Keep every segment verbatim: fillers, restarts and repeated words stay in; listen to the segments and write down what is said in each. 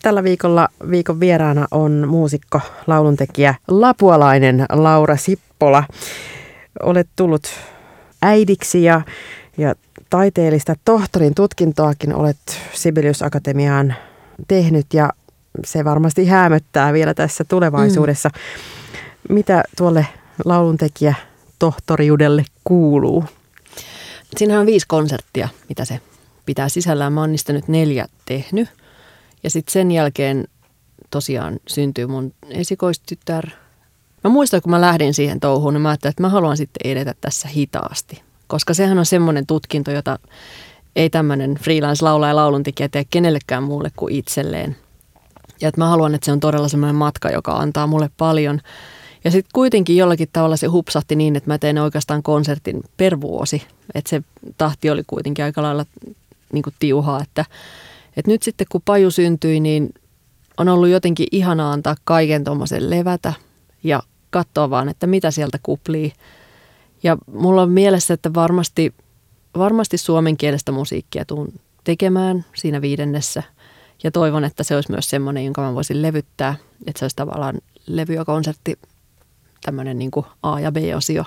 Tällä viikolla viikon vieraana on muusikko, lauluntekijä, lapualainen Laura Sippola. Olet tullut äidiksi ja, ja taiteellista tohtorin tutkintoakin olet Sibelius Akatemiaan tehnyt ja se varmasti häämöttää vielä tässä tulevaisuudessa. Mm. Mitä tuolle lauluntekijä tohtoriudelle kuuluu? Siinä on viisi konserttia, mitä se pitää sisällään. Mä oon niistä nyt neljä tehnyt. Ja sitten sen jälkeen tosiaan syntyy mun esikoistytär. Mä muistan, kun mä lähdin siihen touhuun, niin mä ajattelin, että mä haluan sitten edetä tässä hitaasti. Koska sehän on semmoinen tutkinto, jota ei tämmöinen freelance-laulaja ja lauluntekijä tee kenellekään muulle kuin itselleen. Ja että mä haluan, että se on todella semmoinen matka, joka antaa mulle paljon. Ja sitten kuitenkin jollakin tavalla se hupsahti niin, että mä tein oikeastaan konsertin per vuosi. Että se tahti oli kuitenkin aika lailla niin kuin tiuhaa, että, että nyt sitten kun Paju syntyi, niin on ollut jotenkin ihanaa antaa kaiken tuommoisen levätä ja katsoa vaan, että mitä sieltä kuplii. Ja mulla on mielessä, että varmasti, varmasti suomenkielistä musiikkia tuun tekemään siinä viidennessä. Ja toivon, että se olisi myös semmoinen, jonka mä voisin levyttää. Että se olisi tavallaan levy ja konsertti, tämmöinen niin kuin A- ja B-osio.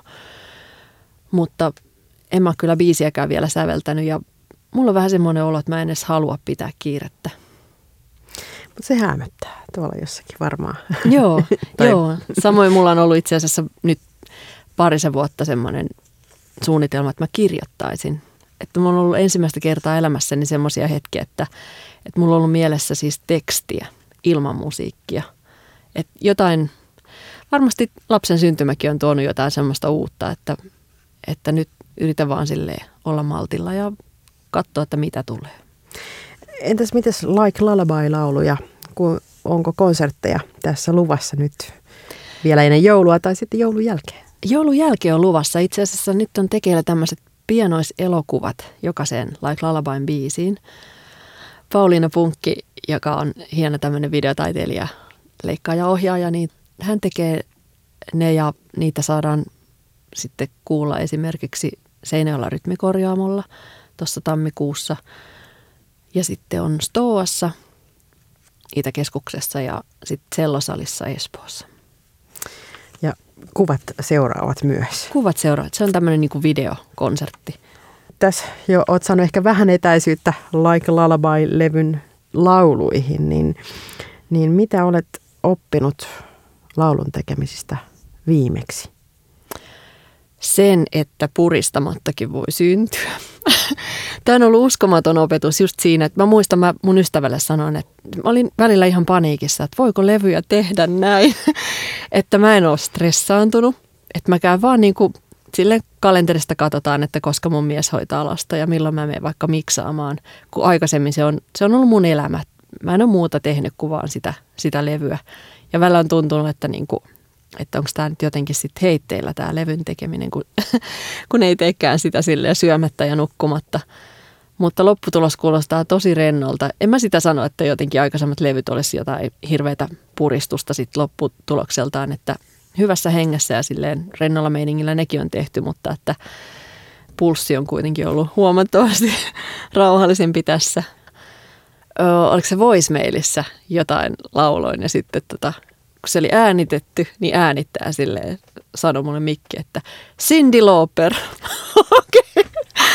Mutta en mä kyllä biisiäkään vielä säveltänyt ja mulla on vähän semmoinen olo, että mä en edes halua pitää kiirettä. Mutta se häämöttää tuolla jossakin varmaan. Joo, joo. Samoin mulla on ollut itse asiassa nyt parisen vuotta semmoinen suunnitelma, että mä kirjoittaisin. Että mulla on ollut ensimmäistä kertaa elämässäni semmoisia hetkiä, että, että mulla on ollut mielessä siis tekstiä ilman musiikkia. Että jotain, varmasti lapsen syntymäkin on tuonut jotain semmoista uutta, että, että nyt yritän vaan silleen olla maltilla ja katsoa, että mitä tulee. Entäs mites Like Lullaby-lauluja, kun onko konsertteja tässä luvassa nyt vielä ennen joulua tai sitten joulun jälkeen? Joulun jälkeen on luvassa. Itse asiassa nyt on tekeillä tämmöiset pienoiselokuvat jokaiseen Like Lullabyn biisiin. Pauliina Punkki, joka on hieno tämmöinen videotaiteilija, leikkaaja, ohjaaja, niin hän tekee ne ja niitä saadaan sitten kuulla esimerkiksi Seinäjoella rytmikorjaamolla tuossa tammikuussa. Ja sitten on Stoassa, Itäkeskuksessa ja sitten Sellosalissa Espoossa. Ja kuvat seuraavat myös. Kuvat seuraavat. Se on tämmöinen niin kuin videokonsertti. Tässä jo olet saanut ehkä vähän etäisyyttä Like Lullaby-levyn lauluihin, niin, niin mitä olet oppinut laulun tekemisistä viimeksi? Sen, että puristamattakin voi syntyä. Tämä on ollut uskomaton opetus just siinä, että mä muistan, mä mun ystävälle sanoin, että mä olin välillä ihan paniikissa, että voiko levyjä tehdä näin, että mä en ole stressaantunut, että mä käyn vaan niin kuin sille kalenterista katsotaan, että koska mun mies hoitaa lasta ja milloin mä menen vaikka miksaamaan, kun aikaisemmin se on, se on ollut mun elämä. Mä en ole muuta tehnyt kuin vaan sitä, sitä levyä ja välillä on tuntunut, että niin kuin että onko tämä nyt jotenkin sitten heitteillä tämä levyn tekeminen, kun, kun ei teekään sitä silleen syömättä ja nukkumatta. Mutta lopputulos kuulostaa tosi rennolta. En mä sitä sano, että jotenkin aikaisemmat levyt olisi jotain hirveätä puristusta sitten lopputulokseltaan, että hyvässä hengessä ja silleen rennolla meiningillä nekin on tehty, mutta että pulssi on kuitenkin ollut huomattavasti rauhallisempi tässä. Ö, oliko se voicemailissa jotain lauloin ja sitten tota kun se oli äänitetty, niin äänittää silleen, sanoi mulle Mikki, että Cyndi Lauper. Okei.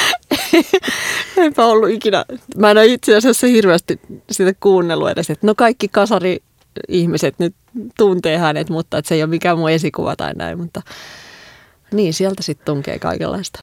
Eipä ollut ikinä. Mä en ole itse asiassa hirveästi sitä kuunnellut edes, että no kaikki kasari-ihmiset nyt tuntee hänet, mutta että se ei ole mikään mun esikuva tai näin, mutta niin sieltä sitten tunkee kaikenlaista.